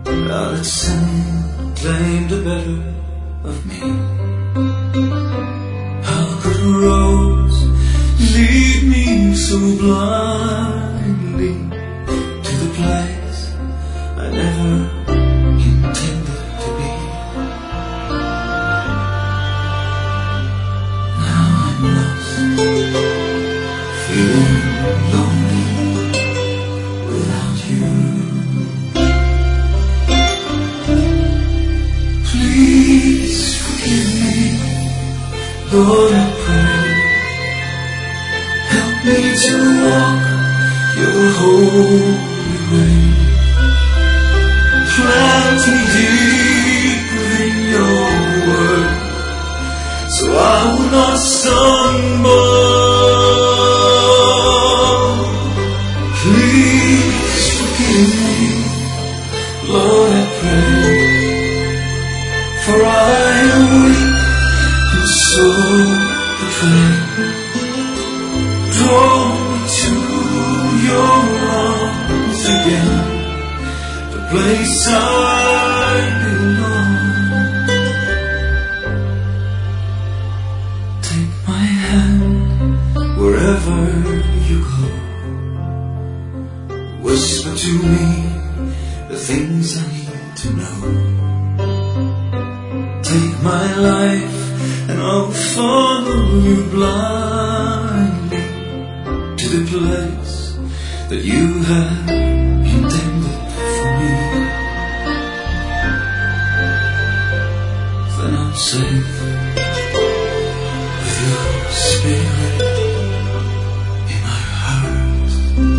Now that sin claimed a better of me. How could a rose lead me so blindly to the place I never intended to be? Now I'm lost, feeling lonely without you. Please forgive me, Lord, I pray. Help me to walk your holy way. Plant me deep within your word, so I will not stumble. Please forgive me, Lord, I pray. For I am weak and so betrayed. Draw me to your arms again, the place I belong. Take my hand wherever you go. Whisper to me the things I need to know. Take my life and I'll follow you blindly to the place that you have intended for me. Then I'm safe with your spirit in my heart.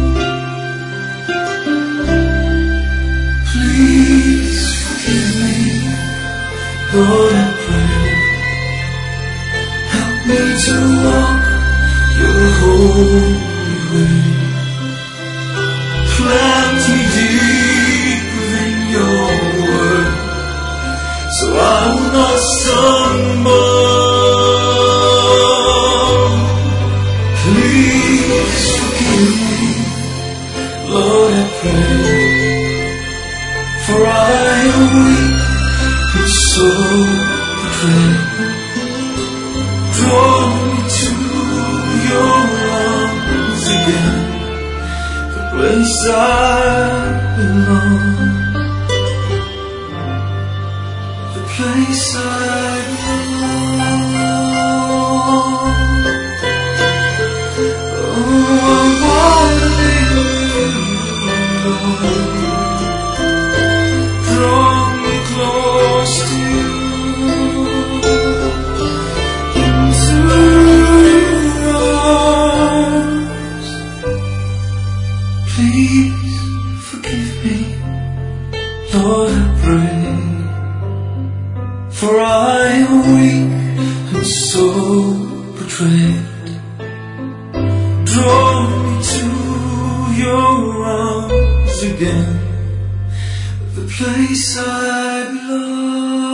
Please forgive me, Lord, I pray. Help me to walk your holy way. Plant me deep within your word, so I will not stumble. Please forgive me, Lord, I pray. For I am weak and so betrayed. Draw me to your arms again, the place I belong, the place I belong. Oh, I wanna live, Lord. Draw me close to you. Please forgive me, Lord, I pray. For I am weak and so betrayed. Draw me to your arms again, the place I belong.